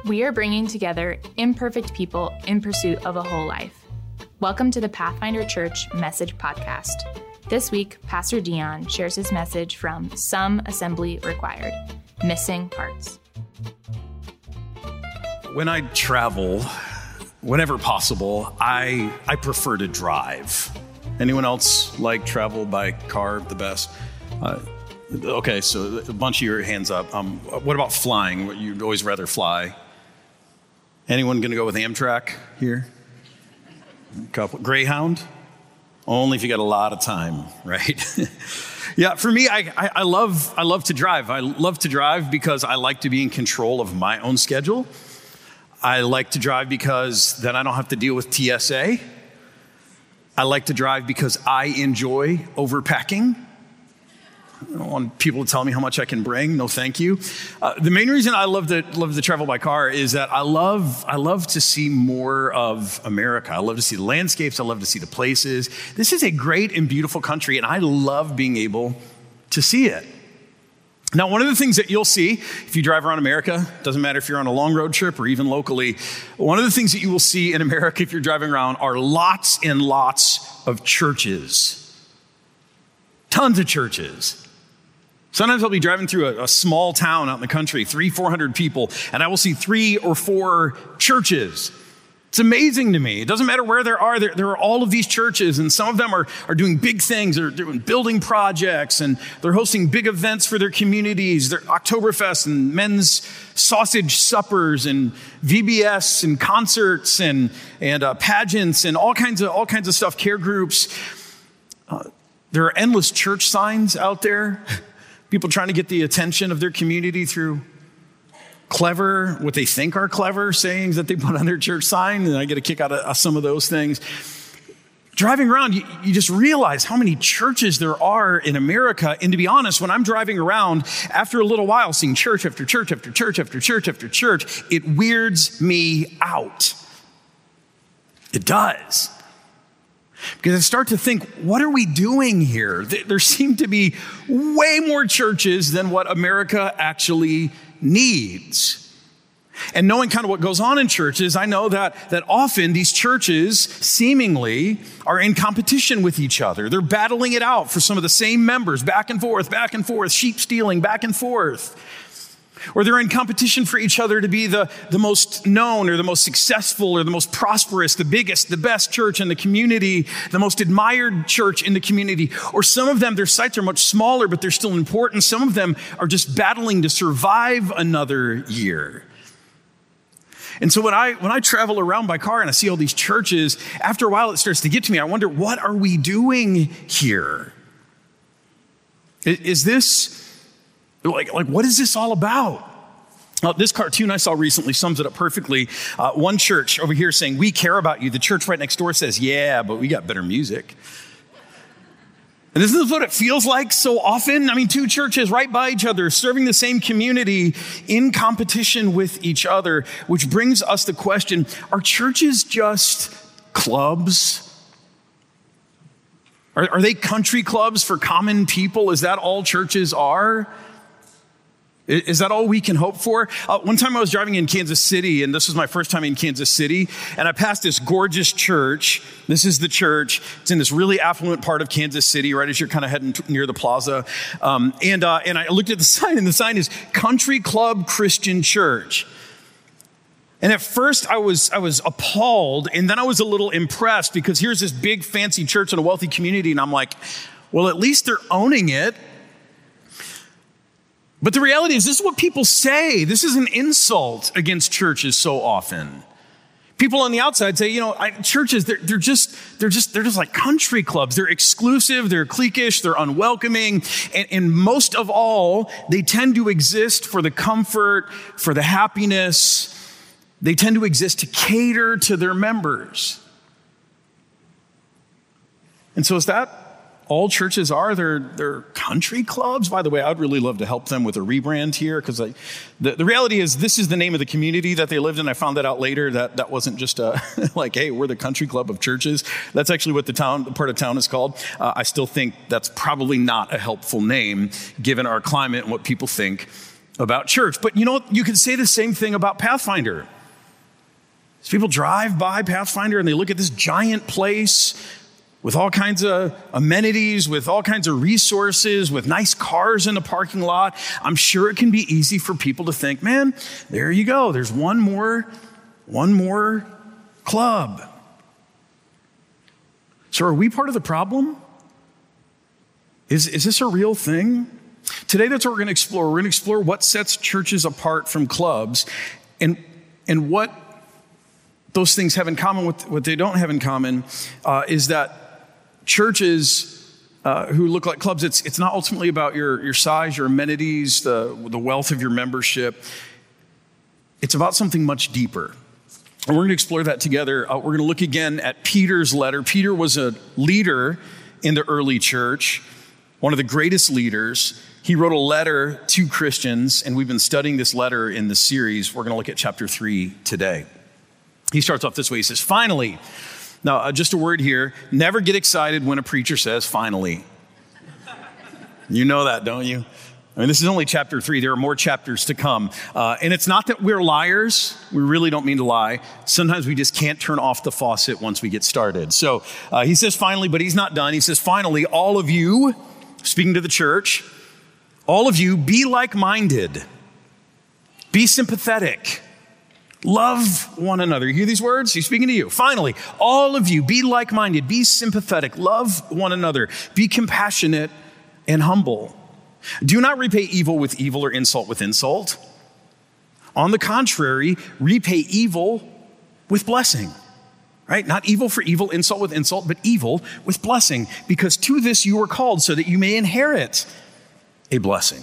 We are bringing together imperfect people in pursuit of a whole life. Welcome to the Pathfinder Church Message Podcast. This week, Pastor Dion shares his message from Some Assembly Required, Missing Parts. When I travel, whenever possible, I prefer to drive. Anyone else like travel by car the best? Okay, so a bunch of your hands up. What about flying? You'd always rather fly. Anyone going to go with Amtrak here? Couple. Greyhound? Only if you got a lot of time, right? Yeah, for me, I love to drive. I love to drive because I like to be in control of my own schedule. I like to drive because then I don't have to deal with TSA. I like to drive because I enjoy overpacking. I don't want people to tell me how much I can bring. No, thank you. The main reason I love to travel by car is that I love to see more of America. I love to see the landscapes. I love to see the places. This is a great and beautiful country, and I love being able to see it. Now, one of the things that you'll see if you drive around America, doesn't matter if you're on a long road trip or even locally, one of the things that you will see in America if you're driving around are lots and lots of churches. Tons of churches. Sometimes I'll be driving through a small town out in the country, 300-400 people, and I will see 3 or 4 churches. It's amazing to me. It doesn't matter where there are all of these churches, and some of them are doing big things. They're doing building projects, and they're hosting big events for their communities. They're Oktoberfest and men's sausage suppers and VBS and concerts and pageants and all kinds of stuff, care groups. There are endless church signs out there. People trying to get the attention of their community through clever, what they think are clever sayings that they put on their church sign. And I get a kick out of some of those things. Driving around, you just realize how many churches there are in America. And to be honest, when I'm driving around, after a little while, seeing church after church after church after church after church, it weirds me out. It does. Because I start to think, what are we doing here? There seem to be way more churches than what America actually needs. And knowing kind of what goes on in churches, I know that often these churches seemingly are in competition with each other. They're battling it out for some of the same members, back and forth, sheep stealing, back and forth. Or they're in competition for each other to be the most known or the most successful or the most prosperous, the biggest, the best church in the community, the most admired church in the community. Or some of them, their sites are much smaller, but they're still important. Some of them are just battling to survive another year. And so when I travel around by car and I see all these churches, after a while it starts to get to me. I wonder, what are we doing here? Is this... Like, what is this all about? This cartoon I saw recently sums it up perfectly. One church over here saying, "We care about you." The church right next door says, "Yeah, but we got better music." And this is what it feels like so often. I mean, 2 churches right by each other, serving the same community, in competition with each other, which brings us the question, are churches just clubs? Are they country clubs for common people? Is that all churches are? Is that all we can hope for? One time I was driving in Kansas City, and this was my first time in Kansas City, and I passed this gorgeous church. This is the church. It's in this really affluent part of Kansas City, right as you're kind of heading near the plaza. And I looked at the sign, and the sign is Country Club Christian Church. And at first I was appalled, and then I was a little impressed because here's this big fancy church in a wealthy community, and I'm like, well, at least they're owning it. But the reality is, this is what people say. This is an insult against churches so often. People on the outside say, churches, they're just like country clubs. They're exclusive, they're cliquish, they're unwelcoming. And most of all, they tend to exist for the comfort, for the happiness. They tend to exist to cater to their members. And so is that all churches are? They're country clubs? By the way, I'd really love to help them with a rebrand here, because the reality is this is the name of the community that they lived in. I found that out later. That wasn't just like, hey, we're the country club of churches. That's actually what the part of town is called. I still think that's probably not a helpful name given our climate and what people think about church. But you could say the same thing about Pathfinder. As people drive by Pathfinder and they look at this giant place with all kinds of amenities, with all kinds of resources, with nice cars in the parking lot, I'm sure it can be easy for people to think, man, there you go. There's one more club. So are we part of the problem? Is this a real thing? Today, that's what we're going to explore. We're going to explore what sets churches apart from clubs and what those things have in common. What they don't have in common is that churches who look like clubs, it's not ultimately about your size, your amenities, the wealth of your membership. It's about something much deeper. And we're going to explore that together. We're going to look again at Peter's letter. Peter was a leader in the early church, one of the greatest leaders. He wrote a letter to Christians, and we've been studying this letter in the series. We're going to look at chapter 3 today. He starts off this way. He says, finally. Now, just a word here. Never get excited when a preacher says, finally. You know that, don't you? I mean, this is only chapter 3. There are more chapters to come. And it's not that we're liars. We really don't mean to lie. Sometimes we just can't turn off the faucet once we get started. So he says finally, but he's not done. He says, finally, all of you, speaking to the church, all of you, be like-minded. Be sympathetic. Love one another. You hear these words? He's speaking to you. Finally, all of you, be like-minded. Be sympathetic. Love one another. Be compassionate and humble. Do not repay evil with evil or insult with insult. On the contrary, repay evil with blessing, right? Not evil for evil, insult with insult, but evil with blessing. Because to this you were called so that you may inherit a blessing.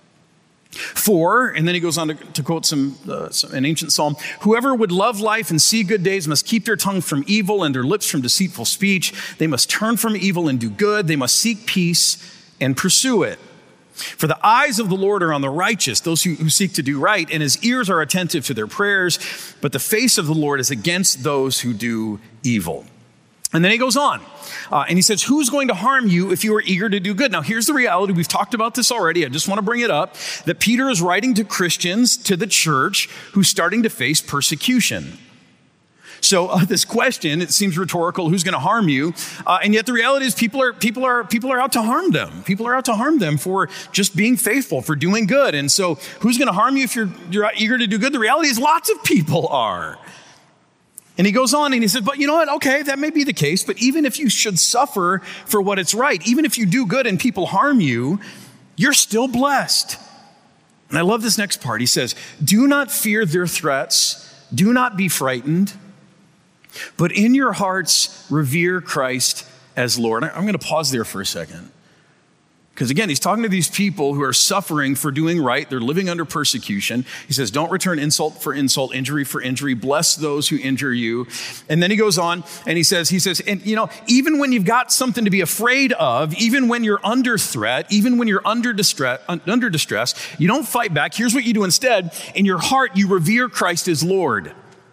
For, and then he goes on to quote an ancient psalm, whoever would love life and see good days must keep their tongue from evil and their lips from deceitful speech. They must turn from evil and do good. They must seek peace and pursue it. For the eyes of the Lord are on the righteous, those who seek to do right, and his ears are attentive to their prayers, but the face of the Lord is against those who do evil. And then he goes on, and he says, who's going to harm you if you are eager to do good? Now, here's the reality. We've talked about this already. I just want to bring it up, that Peter is writing to Christians, to the church, who's starting to face persecution. So this question, it seems rhetorical, who's going to harm you? And yet the reality is people are out to harm them. People are out to harm them for just being faithful, for doing good. And so who's going to harm you if you're eager to do good? The reality is lots of people are. And he goes on and he says, but you know what? Okay, that may be the case, but even if you should suffer for what it's right, even if you do good and people harm you, you're still blessed. And I love this next part. He says, do not fear their threats. Do not be frightened. But in your hearts, revere Christ as Lord. I'm going to pause there for a second. Because again, he's talking to these people who are suffering for doing right. They're living under persecution. He says, don't return insult for insult, injury for injury. Bless those who injure you. And then he goes on and he says, and even when you've got something to be afraid of, even when you're under threat, even when you're under distress, you don't fight back. Here's what you do instead. In your heart, you revere Christ as Lord.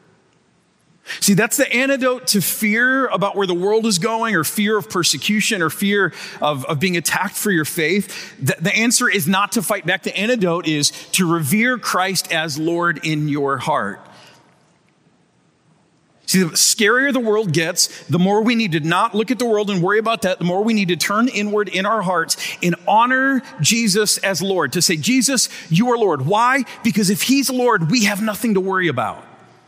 See, that's the antidote to fear about where the world is going, or fear of persecution, or fear of being attacked for your faith. The answer is not to fight back. The antidote is to revere Christ as Lord in your heart. See, the scarier the world gets, the more we need to not look at the world and worry about that, the more we need to turn inward in our hearts and honor Jesus as Lord. To say, Jesus, you are Lord. Why? Because if he's Lord, we have nothing to worry about.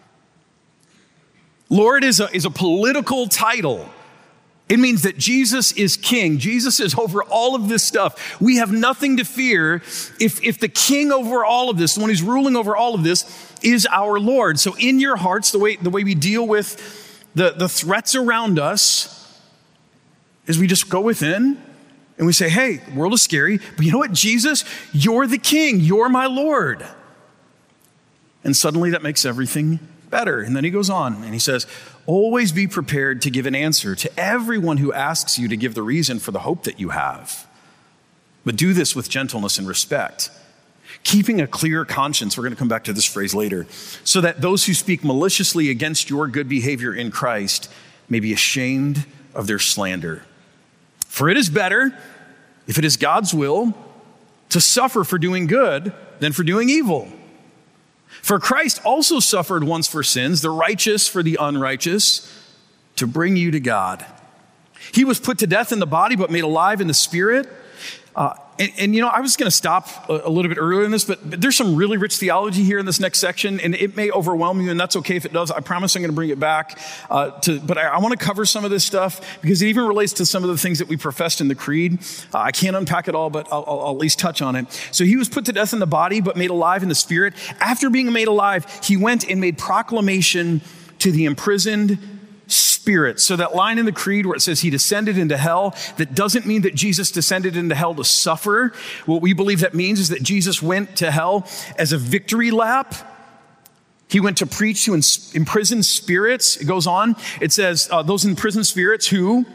Lord is a political title. It means that Jesus is king. Jesus is over all of this stuff. We have nothing to fear if the king over all of this, the one who's ruling over all of this, is our Lord. So in your hearts, the way we deal with the threats around us is we just go within and we say, hey, the world is scary, but you know what, Jesus, you're the king. You're my Lord. And suddenly that makes everything better. And then he goes on and he says, always be prepared to give an answer to everyone who asks you to give the reason for the hope that you have. But do this with gentleness and respect, keeping a clear conscience. We're going to come back to this phrase later, so that those who speak maliciously against your good behavior in Christ may be ashamed of their slander. For it is better, if it is God's will, to suffer for doing good than for doing evil. For Christ also suffered once for sins, the righteous for the unrighteous, to bring you to God. He was put to death in the body, but made alive in the spirit. And I was going to stop a little bit earlier in this, but there's some really rich theology here in this next section, and it may overwhelm you, and that's okay if it does. I promise I'm going to bring it back. But I want to cover some of this stuff because it even relates to some of the things that we professed in the creed. I can't unpack it all, but I'll at least touch on it. So he was put to death in the body, but made alive in the spirit. After being made alive, he went and made proclamation to the imprisoned spirit. So that line in the creed where it says he descended into hell, that doesn't mean that Jesus descended into hell to suffer. What we believe that means is that Jesus went to hell as a victory lap. He went to preach to imprisoned spirits. It goes on. It says those imprisoned spirits who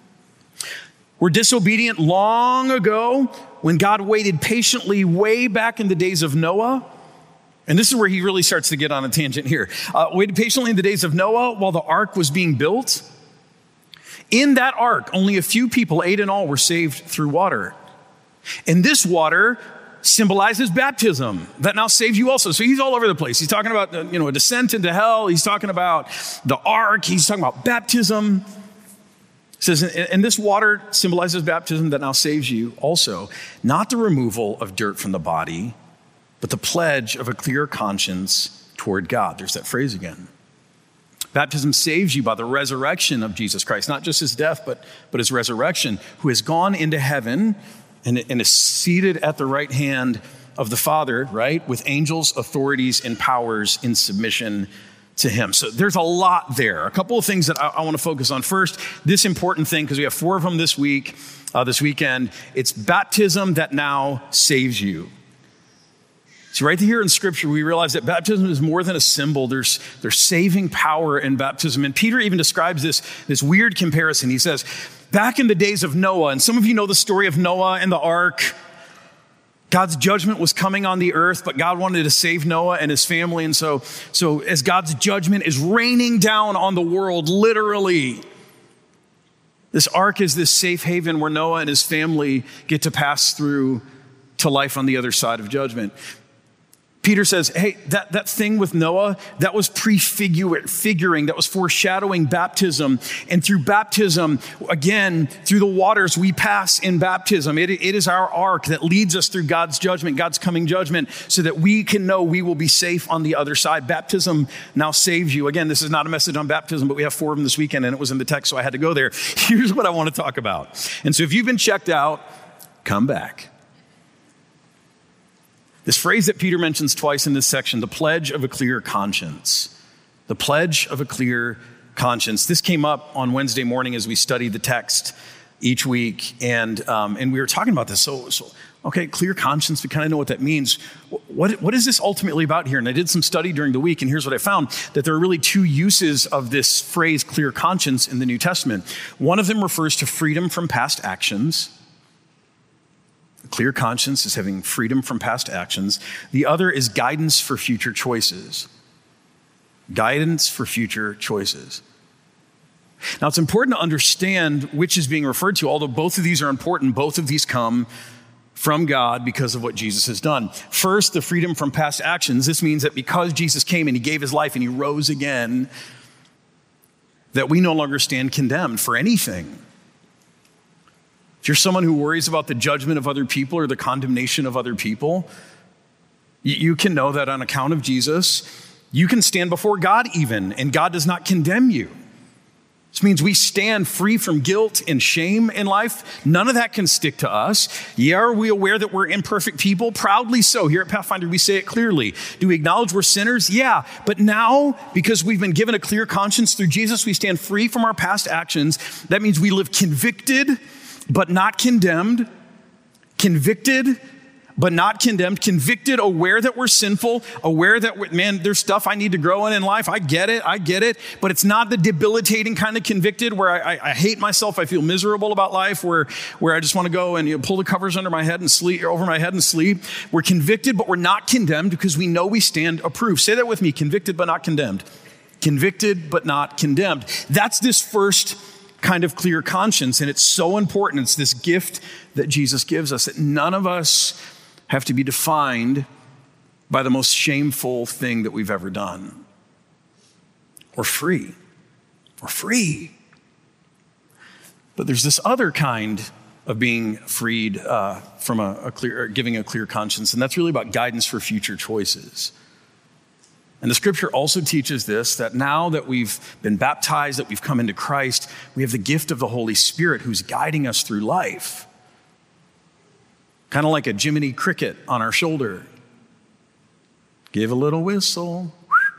were disobedient long ago when God waited patiently way back in the days of Noah. And this is where he really starts to get on a tangent here. Waited patiently in the days of Noah while the ark was being built. In that ark, only a few people, 8 in all, were saved through water. And this water symbolizes baptism that now saves you also. So he's all over the place. He's talking about, a descent into hell. He's talking about the ark. He's talking about baptism. It says, and this water symbolizes baptism that now saves you also. Not the removal of dirt from the body, but the pledge of a clear conscience toward God. There's that phrase again. Baptism saves you by the resurrection of Jesus Christ, not just his death, but his resurrection, who has gone into heaven and is seated at the right hand of the Father, right? With angels, authorities, and powers in submission to him. So there's a lot there. A couple of things that I want to focus on. First, this important thing, because we have 4 of them this weekend. It's baptism that now saves you. So right here in Scripture, we realize that baptism is more than a symbol. There's saving power in baptism. And Peter even describes this weird comparison. He says, back in the days of Noah, and some of you know the story of Noah and the ark. God's judgment was coming on the earth, but God wanted to save Noah and his family. And so as God's judgment is raining down on the world, literally, this ark is this safe haven where Noah and his family get to pass through to life on the other side of judgment. Peter says, hey, that thing with Noah, that was prefiguring, that was foreshadowing baptism. And through baptism, again, through the waters, we pass in baptism. It is our ark that leads us through God's judgment, God's coming judgment, so that we can know we will be safe on the other side. Baptism now saves you. Again, this is not a message on baptism, but we have 4 of them this weekend, and it was in the text, so I had to go there. Here's what I want to talk about. And so if you've been checked out, come back. This phrase that Peter mentions twice in this section, the pledge of a clear conscience. The pledge of a clear conscience. This came up on Wednesday morning as we studied the text each week, and we were talking about this. So okay, clear conscience, we kind of know what that means. What is this ultimately about here? And I did some study during the week, and here's what I found, that there are really 2 uses of this phrase, clear conscience, in the New Testament. One of them refers to freedom from past actions. A clear conscience is having freedom from past actions. The other is guidance for future choices. Guidance for future choices. Now, it's important to understand which is being referred to, although both of these are important. Both of these come from God because of what Jesus has done. First, the freedom from past actions. This means that because Jesus came and he gave his life and he rose again, that we no longer stand condemned for anything. If you're someone who worries about the judgment of other people or the condemnation of other people, you can know that on account of Jesus, you can stand before God even, and God does not condemn you. This means we stand free from guilt and shame in life. None of that can stick to us. Yeah, are we aware that we're imperfect people? Proudly so. Here at Pathfinder, we say it clearly. Do we acknowledge we're sinners? Yeah. But now, because we've been given a clear conscience through Jesus, we stand free from our past actions. That means we live convicted, but not condemned. Convicted, but not condemned. Convicted, aware that we're sinful, aware that, there's stuff I need to grow in life. I get it. But it's not the debilitating kind of convicted where I hate myself, I feel miserable about life, where I just want to go and pull the covers under my head and sleep, or over my head and sleep. We're convicted, but we're not condemned because we know we stand approved. Say that with me, convicted, but not condemned. Convicted, but not condemned. That's this first kind of clear conscience, and it's so important. It's this gift that Jesus gives us, that none of us have to be defined by the most shameful thing that we've ever done. We're free. We're free. But there's this other kind of being freed from giving a clear conscience, and that's really about guidance for future choices. And the scripture also teaches this, that now that we've been baptized, that we've come into Christ, we have the gift of the Holy Spirit who's guiding us through life. Kind of like a Jiminy Cricket on our shoulder. Give a little whistle.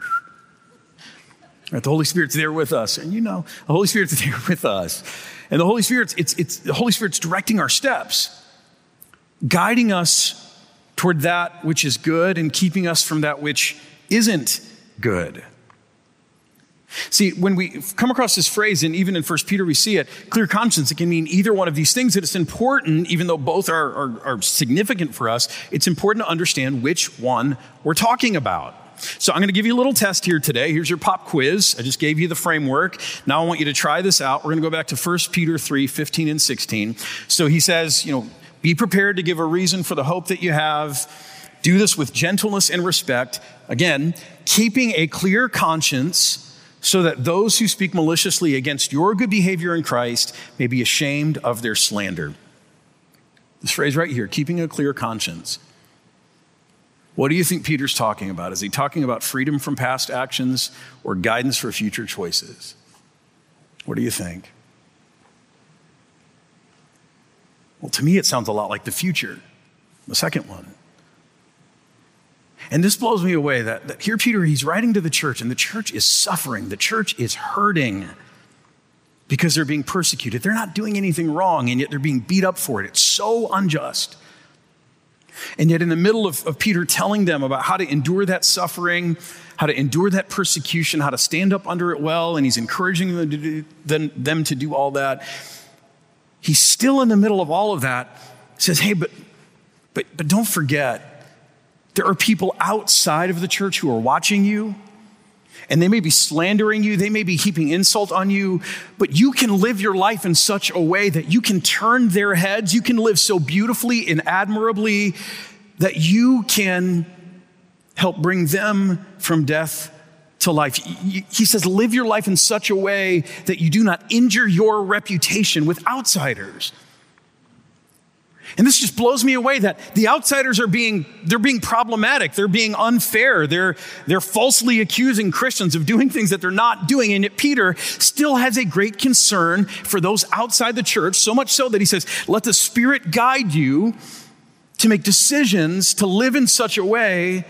Right, the Holy Spirit's there with us. And the Holy Spirit's there with us. And the Holy Spirit's the Holy Spirit's directing our steps, guiding us toward that which is good and keeping us from that which isn't good. See, when we come across this phrase, and even in 1 Peter we see it, clear conscience, it can mean either one of these things. That it's important, even though both are significant for us, it's important to understand which one we're talking about. So I'm going to give you a little test here today. Here's your pop quiz. I just gave you the framework. Now I want you to try this out. We're going to go back to 1 Peter 3, 15 and 16. So he says, be prepared to give a reason for the hope that you have. Do this with gentleness and respect. Again, keeping a clear conscience so that those who speak maliciously against your good behavior in Christ may be ashamed of their slander. This phrase right here, keeping a clear conscience. What do you think Peter's talking about? Is he talking about freedom from past actions or guidance for future choices? What do you think? Well, to me, it sounds a lot like the future, the second one. And this blows me away that here Peter, he's writing to the church, and the church is suffering. The church is hurting because they're being persecuted. They're not doing anything wrong, and yet they're being beat up for it. It's so unjust. And yet in the middle of Peter telling them about how to endure that suffering, how to endure that persecution, how to stand up under it well, and he's encouraging them to do all that, he's still in the middle of all of that, says, hey, but don't forget, there are people outside of the church who are watching you, and they may be slandering you, they may be heaping insult on you, but you can live your life in such a way that you can turn their heads, you can live so beautifully and admirably that you can help bring them from death to life. He says, live your life in such a way that you do not injure your reputation with outsiders. And this just blows me away that the outsiders they're being problematic. They're being unfair. They're falsely accusing Christians of doing things that they're not doing. And yet Peter still has a great concern for those outside the church, so much so that he says, let the Spirit guide you to make decisions, to live in such a way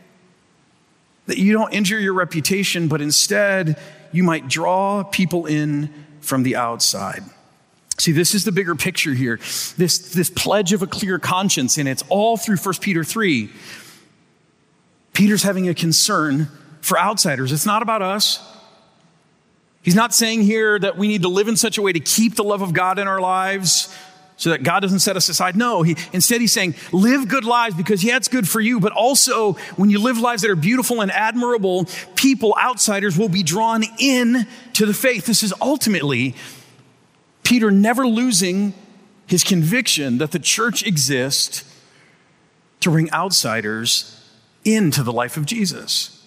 that you don't injure your reputation, but instead you might draw people in from the outside. See, this is the bigger picture here. This pledge of a clear conscience, and it's all through 1 Peter 3. Peter's having a concern for outsiders. It's not about us. He's not saying here that we need to live in such a way to keep the love of God in our lives so that God doesn't set us aside. No, instead he's saying, live good lives because it's good for you, but also when you live lives that are beautiful and admirable, people, outsiders, will be drawn in to the faith. This is ultimately Peter never losing his conviction that the church exists to bring outsiders into the life of Jesus.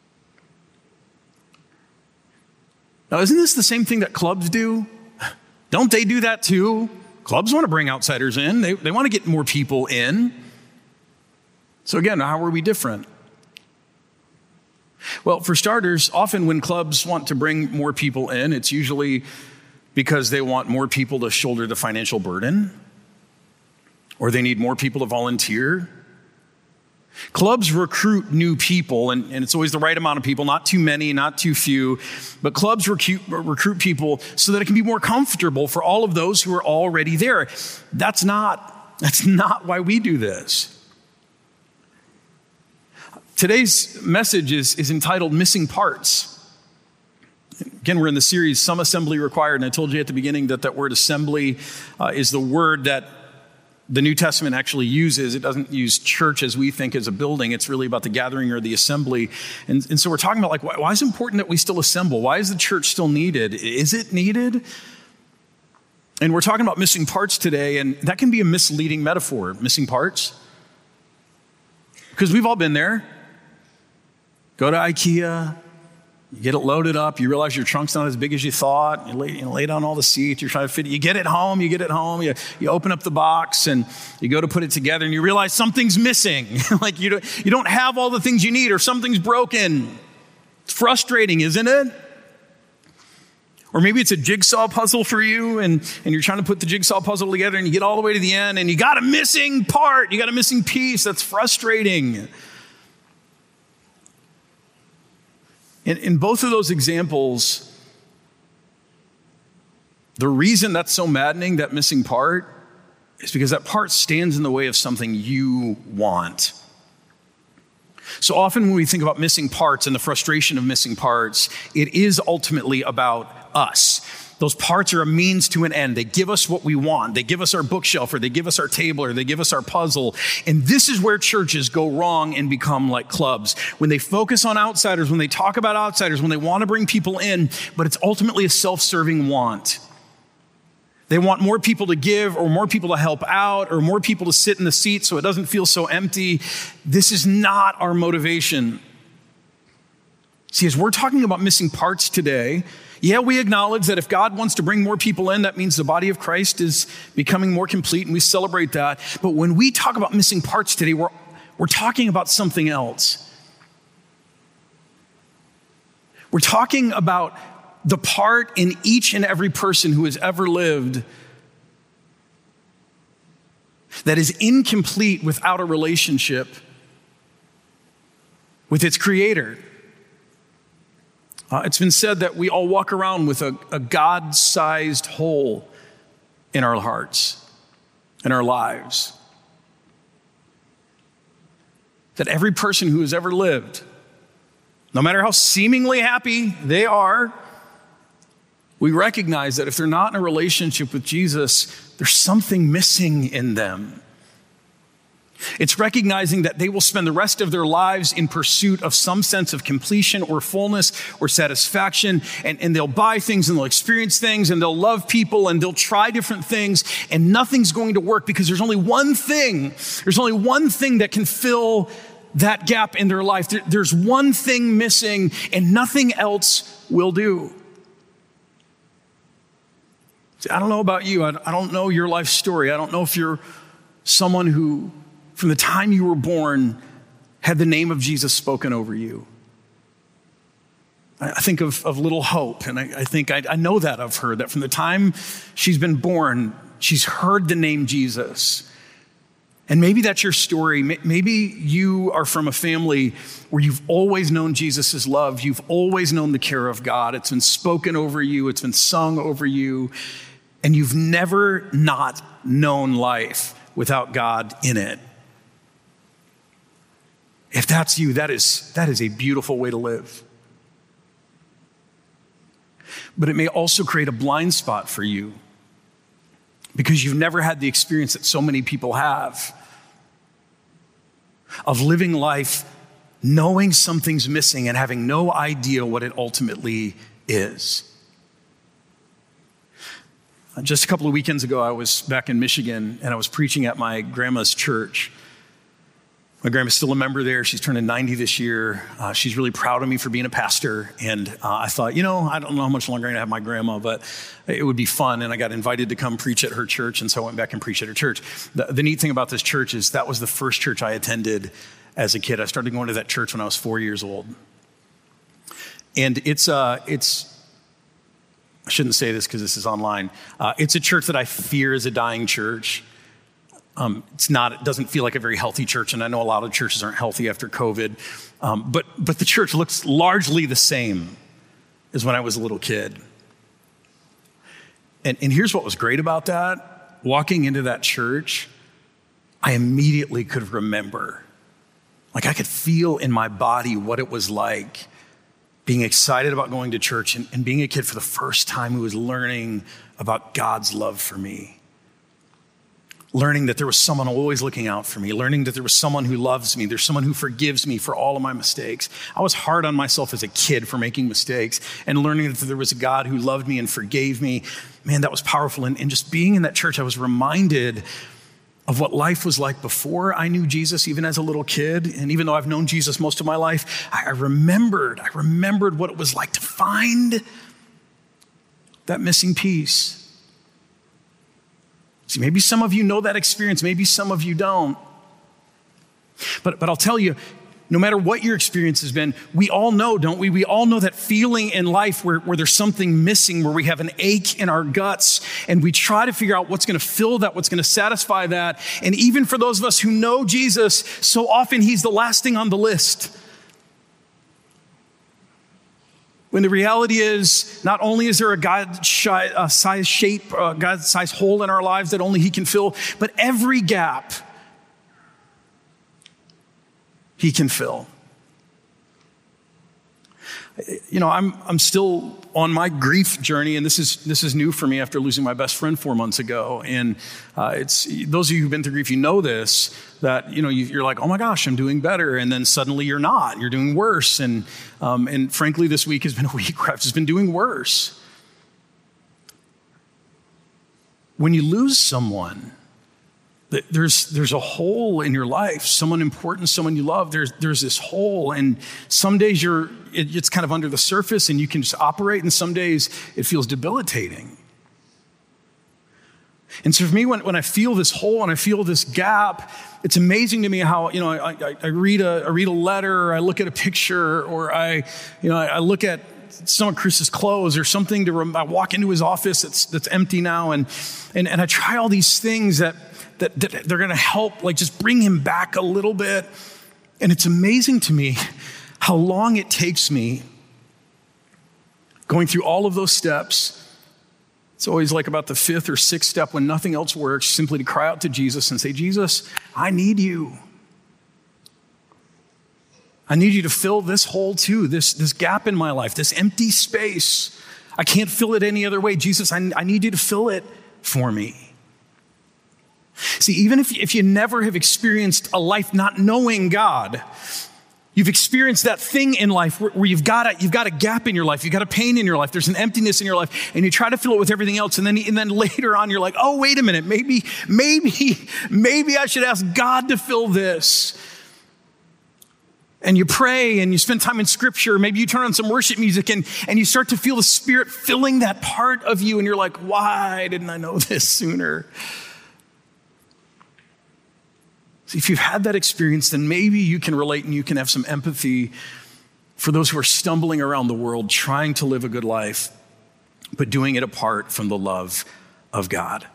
Now, isn't this the same thing that clubs do? Don't they do that too? Clubs want to bring outsiders in. They want to get more people in. So again, how are we different? Well, for starters, often when clubs want to bring more people in, it's usually because they want more people to shoulder the financial burden, or they need more people to volunteer. Clubs recruit new people, and it's always the right amount of people, not too many, not too few, but clubs recruit people so that it can be more comfortable for all of those who are already there. That's not why we do this. Today's message is entitled Missing Parts. Again, we're in the series, Some Assembly Required, and I told you at the beginning that word assembly is the word that the New Testament actually uses. It doesn't use church as we think as a building. It's really about the gathering or the assembly. And so we're talking about why is it important that we still assemble? Why is the church still needed? Is it needed? And we're talking about missing parts today, and that can be a misleading metaphor, missing parts. Because we've all been there. Go to IKEA, you get it loaded up, you realize your trunk's not as big as you thought, you lay down all the seats, you're trying to fit it. You get it home, you open up the box and you go to put it together and you realize something's missing. Like you don't have all the things you need, or something's broken. It's frustrating, isn't it? Or maybe it's a jigsaw puzzle for you and you're trying to put the jigsaw puzzle together and you get all the way to the end and you got a missing part, you got a missing piece. That's frustrating. In both of those examples, the reason that's so maddening, that missing part, is because that part stands in the way of something you want. So often when we think about missing parts and the frustration of missing parts, it is ultimately about us. Those parts are a means to an end. They give us what we want. They give us our bookshelf, or they give us our table, or they give us our puzzle. And this is where churches go wrong and become like clubs. When they focus on outsiders, when they talk about outsiders, when they want to bring people in, but it's ultimately a self-serving want. They want more people to give, or more people to help out, or more people to sit in the seat so it doesn't feel so empty. This is not our motivation. See, as we're talking about missing parts today, yeah, we acknowledge that if God wants to bring more people in, that means the body of Christ is becoming more complete, and we celebrate that. But when we talk about missing parts today, we're talking about something else. We're talking about the part in each and every person who has ever lived that is incomplete without a relationship with its creator. It's been said that we all walk around with a God-sized hole in our hearts, in our lives. That every person who has ever lived, no matter how seemingly happy they are, we recognize that if they're not in a relationship with Jesus, there's something missing in them. It's recognizing that they will spend the rest of their lives in pursuit of some sense of completion or fullness or satisfaction, and they'll buy things and they'll experience things and they'll love people and they'll try different things, and nothing's going to work because there's only one thing that can fill that gap in their life. There's one thing missing and nothing else will do. See, I don't know about you. I don't know your life story. I don't know if you're someone who, from the time you were born, had the name of Jesus spoken over you. I think of little Hope, and I think I know that of her, that from the time she's been born, she's heard the name Jesus. And maybe that's your story. Maybe you are from a family where you've always known Jesus' love. You've always known the care of God. It's been spoken over you. It's been sung over you. And you've never not known life without God in it. If that's you, that is a beautiful way to live. But it may also create a blind spot for you because you've never had the experience that so many people have of living life knowing something's missing and having no idea what it ultimately is. Just a couple of weekends ago, I was back in Michigan and I was preaching at my grandma's church. My grandma's still a member there. She's turning 90 this year. She's really proud of me for being a pastor. And I thought, I don't know how much longer I'm going to have my grandma, but it would be fun. And I got invited to come preach at her church. And so I went back and preached at her church. The neat thing about this church is that was the first church I attended as a kid. I started going to that church when I was 4 years old. And it's I shouldn't say this because this is online. It's a church that I fear is a dying church. It doesn't feel like a very healthy church, and I know a lot of churches aren't healthy after COVID, but the church looks largely the same as when I was a little kid. And here's what was great about that. Walking into that church, I immediately could remember. Like I could feel in my body what it was like being excited about going to church and being a kid for the first time who was learning about God's love for me. Learning that there was someone always looking out for me, learning that there was someone who loves me, there's someone who forgives me for all of my mistakes. I was hard on myself as a kid for making mistakes, and learning that there was a God who loved me and forgave me, man, that was powerful. And just being in that church, I was reminded of what life was like before I knew Jesus, even as a little kid. And even though I've known Jesus most of my life, I remembered what it was like to find that missing piece. See, maybe some of you know that experience, maybe some of you don't. But I'll tell you, no matter what your experience has been, we all know, don't we? We all know that feeling in life where there's something missing, where we have an ache in our guts, and we try to figure out what's going to fill that, what's going to satisfy that. And even for those of us who know Jesus, so often he's the last thing on the list. When the reality is, not only is there a God-size shape, God-size hole in our lives that only he can fill, but every gap he can fill. You know, I'm still on my grief journey, and this is new for me after losing my best friend 4 months ago. And it's those of you who've been through grief, you know this, that you're like, oh my gosh, I'm doing better, and then suddenly you're not. You're doing worse. And frankly, this week has been a week where I've just been doing worse. When you lose someone, there's a hole in your life, someone important, someone you love. There's this hole, and some days it's kind of under the surface and you can just operate, and some days it feels debilitating. And so for me, when I feel this hole and I feel this gap, it's amazing to me how I read a letter, or I look at a picture, or I look at some of Chris's clothes or something I walk into his office that's empty now, and I try all these things that they're going to help, like just bring him back a little bit. And it's amazing to me how long it takes me going through all of those steps. It's always like about the 5th or 6th step, when nothing else works, simply to cry out to Jesus and say, Jesus, I need you. I need you to fill this hole too, this gap in my life, this empty space. I can't fill it any other way. Jesus, I need you to fill it for me. See, even if you never have experienced a life not knowing God, you've experienced that thing in life where you've got a gap in your life, you've got a pain in your life, there's an emptiness in your life, and you try to fill it with everything else, and then later on you're like, oh, wait a minute, maybe I should ask God to fill this. And you pray and you spend time in scripture, maybe you turn on some worship music and you start to feel the Spirit filling that part of you, and you're like, why didn't I know this sooner? See, if you've had that experience, then maybe you can relate and you can have some empathy for those who are stumbling around the world trying to live a good life, but doing it apart from the love of God.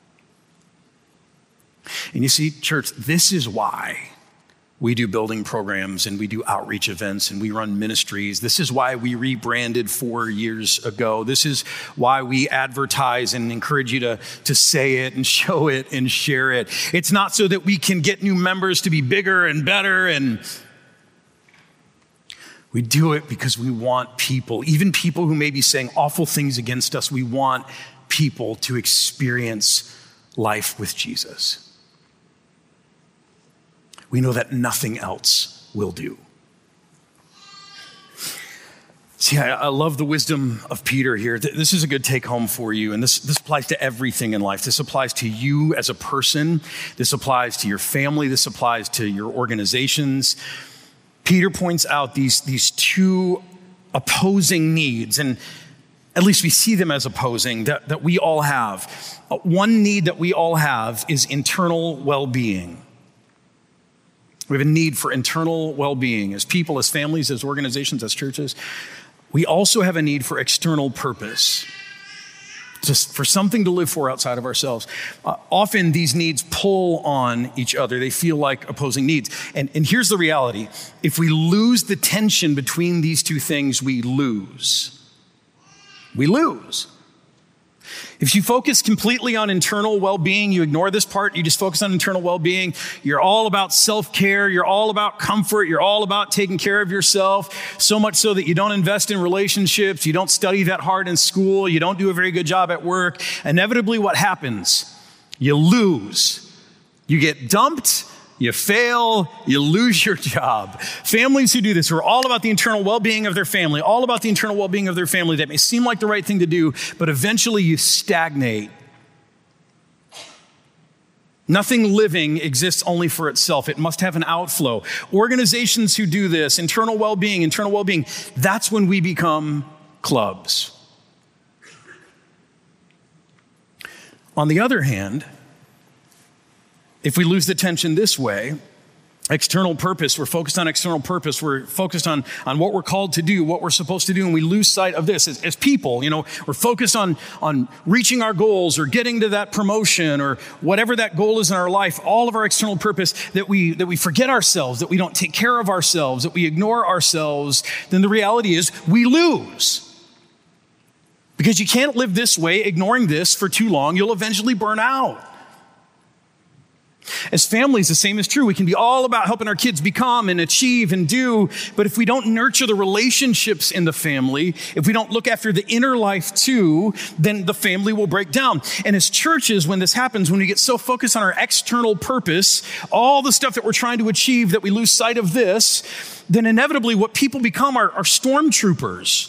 And you see, church, this is why we do building programs and we do outreach events and we run ministries. This is why we rebranded 4 years ago. This is why we advertise and encourage you to say it and show it and share it. It's not so that we can get new members to be bigger and better. And we do it because we want people, even people who may be saying awful things against us, we want people to experience life with Jesus. We know that nothing else will do. See, I love the wisdom of Peter here. This is a good take home for you. And this applies to everything in life. This applies to you as a person. This applies to your family. This applies to your organizations. Peter points out these two opposing needs, and at least we see them as opposing, that we all have. One need that we all have is internal well-being. We have a need for internal well-being as people, as families, as organizations, as churches. We also have a need for external purpose, just for something to live for outside of ourselves. Often these needs pull on each other. They feel like opposing needs. And here's the reality. If we lose the tension between these two things, we lose. We lose. If you focus completely on internal well-being, you ignore this part, you just focus on internal well-being, you're all about self-care, you're all about comfort, you're all about taking care of yourself, so much so that you don't invest in relationships, you don't study that hard in school, you don't do a very good job at work. Inevitably, what happens? You lose. You get dumped, you fail, you lose your job. Families who do this, who are all about the internal well-being of their family, all about the internal well-being of their family, that may seem like the right thing to do, but eventually you stagnate. Nothing living exists only for itself. It must have an outflow. Organizations who do this, internal well-being, that's when we become clubs. On the other hand, if we lose the tension this way, external purpose, we're focused on external purpose, we're focused on what we're called to do, what we're supposed to do, and we lose sight of this. As people, we're focused on reaching our goals or getting to that promotion or whatever that goal is in our life, all of our external purpose, that we forget ourselves, that we don't take care of ourselves, that we ignore ourselves, then the reality is we lose. Because you can't live this way, ignoring this for too long. You'll eventually burn out. As families, the same is true. We can be all about helping our kids become and achieve and do, but if we don't nurture the relationships in the family, if we don't look after the inner life too, then the family will break down. And as churches, when this happens, when we get so focused on our external purpose, all the stuff that we're trying to achieve, that we lose sight of this, then inevitably what people become are stormtroopers.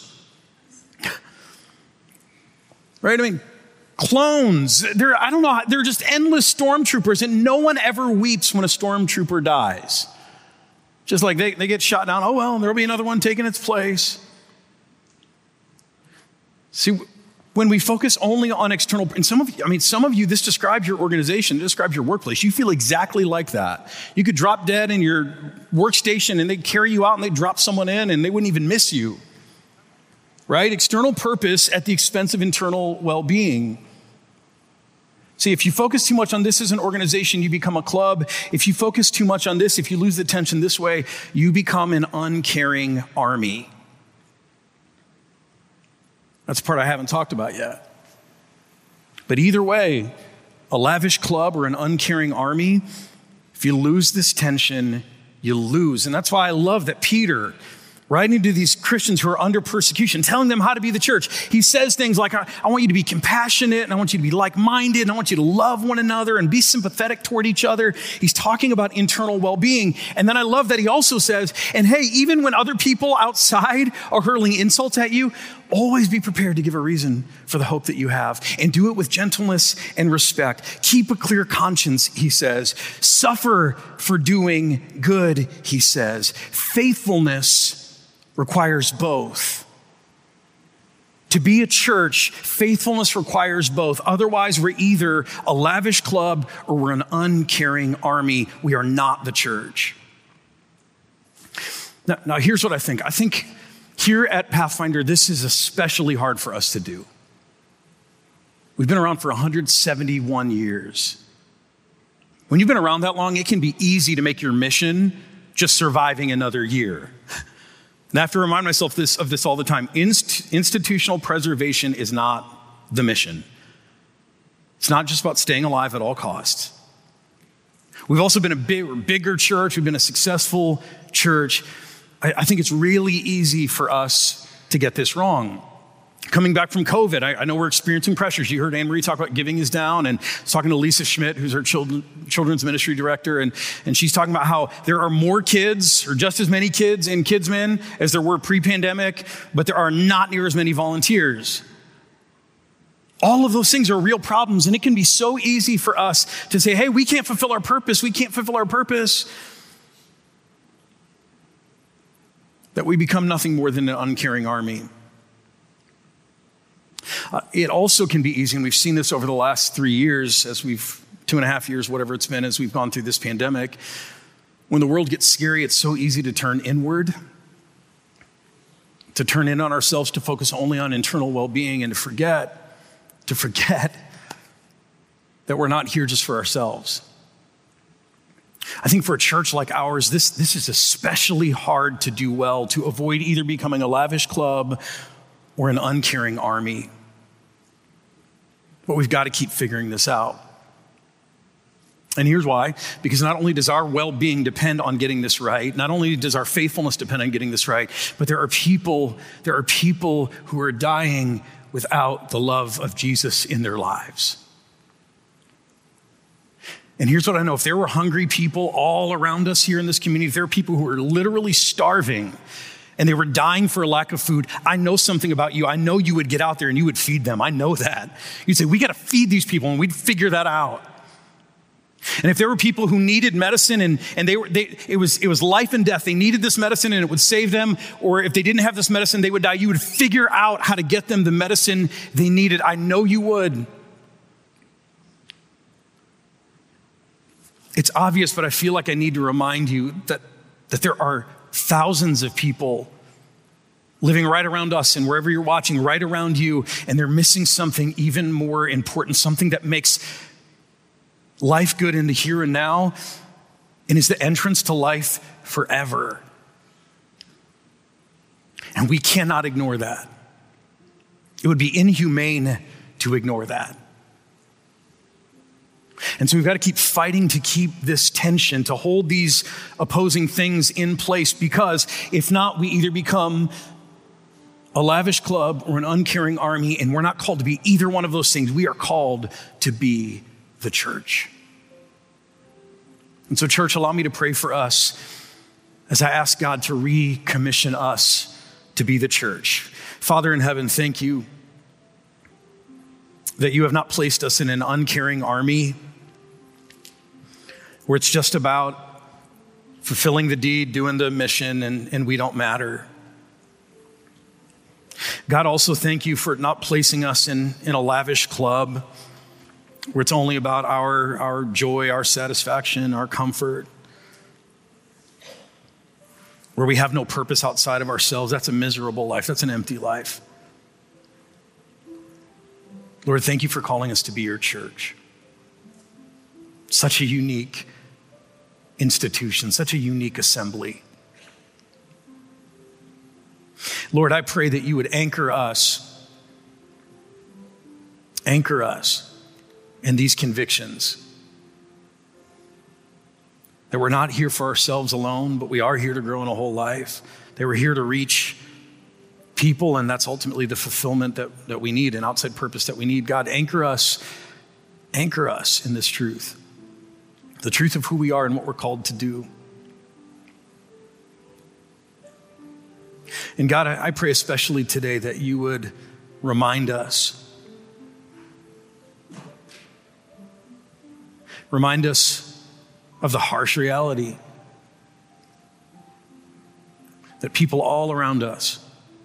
Right? I mean, clones. They're just endless stormtroopers, and no one ever weeps when a stormtrooper dies. Just like they get shot down. Oh, well, there'll be another one taking its place. See, when we focus only on external, and some of you, this describes your organization, it describes your workplace. You feel exactly like that. You could drop dead in your workstation and they'd carry you out and they'd drop someone in and they wouldn't even miss you. Right? External purpose at the expense of internal well-being. See, if you focus too much on this as an organization, you become a club. If you focus too much on this, if you lose the tension this way, you become an uncaring army. That's the part I haven't talked about yet. But either way, a lavish club or an uncaring army, if you lose this tension, you lose. And that's why I love that Peter, writing to these Christians who are under persecution, telling them how to be the church. He says things like, I want you to be compassionate, and I want you to be like-minded, and I want you to love one another and be sympathetic toward each other. He's talking about internal well-being. And then I love that he also says, and hey, even when other people outside are hurling insults at you, always be prepared to give a reason for the hope that you have, and do it with gentleness and respect. Keep a clear conscience, he says. Suffer for doing good, he says. Faithfulness requires both. To be a church, faithfulness requires both. Otherwise, we're either a lavish club or we're an uncaring army. We are not the church. Now here's what I think. I think here at Pathfinder, this is especially hard for us to do. We've been around for 171 years. When you've been around that long, it can be easy to make your mission just surviving another year. And I have to remind myself of this all the time. Institutional preservation is not the mission. It's not just about staying alive at all costs. We've also been a bigger church. We've been a successful church. I think it's really easy for us to get this wrong. Coming back from COVID, I know we're experiencing pressures. You heard Anne-Marie talk about giving is down, and I was talking to Lisa Schmidt, who's our children's ministry director, and she's talking about how there are more kids, or just as many kids in KidsMin as there were pre-pandemic, but there are not near as many volunteers. All of those things are real problems, and it can be so easy for us to say, hey, we can't fulfill our purpose, that we become nothing more than an uncaring army. It also can be easy, and we've seen this over the last 3 years, 2.5 years, whatever it's been, as we've gone through this pandemic. When the world gets scary, it's so easy to turn inward, to turn in on ourselves, to focus only on internal well-being, and to forget that we're not here just for ourselves. I think for a church like ours, this is especially hard to do well, to avoid either becoming a lavish club or an uncaring army. But we've got to keep figuring this out. And here's why. Because not only does our well-being depend on getting this right, not only does our faithfulness depend on getting this right, but there are people who are dying without the love of Jesus in their lives. And here's what I know. If there were hungry people all around us here in this community, if there are people who are literally starving and they were dying for a lack of food, I know something about you. I know you would get out there and you would feed them. I know that. You'd say, we got to feed these people, and we'd figure that out. And if there were people who needed medicine and it was life and death, they needed this medicine and it would save them, or if they didn't have this medicine, they would die, you would figure out how to get them the medicine they needed. I know you would. It's obvious, but I feel like I need to remind you that there are thousands of people living right around us and wherever you're watching, right around you, and they're missing something even more important, something that makes life good in the here and now, and is the entrance to life forever. And we cannot ignore that. It would be inhumane to ignore that. And so we've got to keep fighting to keep this tension, to hold these opposing things in place, because if not, we either become a lavish club or an uncaring army, and we're not called to be either one of those things. We are called to be the church. And so, church, allow me to pray for us as I ask God to recommission us to be the church. Father in heaven, thank you that you have not placed us in an uncaring army where it's just about fulfilling the deed, doing the mission, and we don't matter. God, also thank you for not placing us in a lavish club where it's only about our joy, our satisfaction, our comfort, where we have no purpose outside of ourselves. That's a miserable life. That's an empty life. Lord, thank you for calling us to be your church. Such a unique institution, such a unique assembly. Lord, I pray that you would anchor us in these convictions. That we're not here for ourselves alone, but we are here to grow in a whole life. That we're here to reach people, and that's ultimately the fulfillment that we need, an outside purpose that we need. God, anchor us in this truth. The truth of who we are and what we're called to do. And God, I pray especially today that you would remind us of the harsh reality that people all around us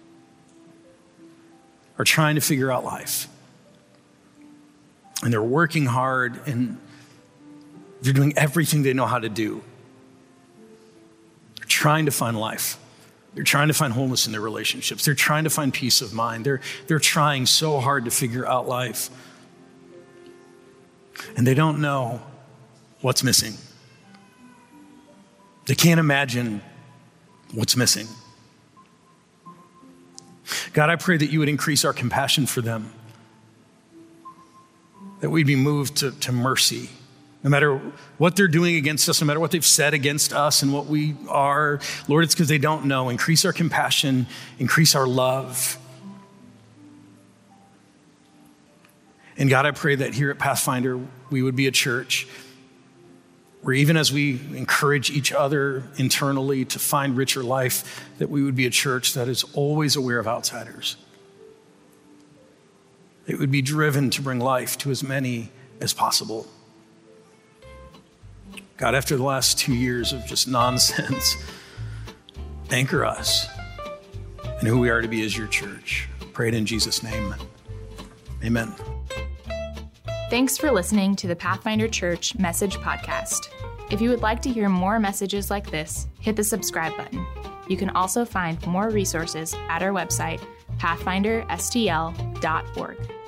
are trying to figure out life. And they're working hard and they're doing everything they know how to do. They're trying to find life. They're trying to find wholeness in their relationships. They're trying to find peace of mind. They're trying so hard to figure out life. And they don't know what's missing. They can't imagine what's missing. God, I pray that you would increase our compassion for them. That we'd be moved to mercy. No matter what they're doing against us, no matter what they've said against us and what we are, Lord, it's because they don't know. Increase our compassion, increase our love. And God, I pray that here at Pathfinder, we would be a church where even as we encourage each other internally to find richer life, that we would be a church that is always aware of outsiders. It would be driven to bring life to as many as possible. God, after the last 2 years of just nonsense, anchor us in who we are to be as your church. Pray it in Jesus' name. Amen. Thanks for listening to the Pathfinder Church Message Podcast. If you would like to hear more messages like this, hit the subscribe button. You can also find more resources at our website, pathfinderstl.org.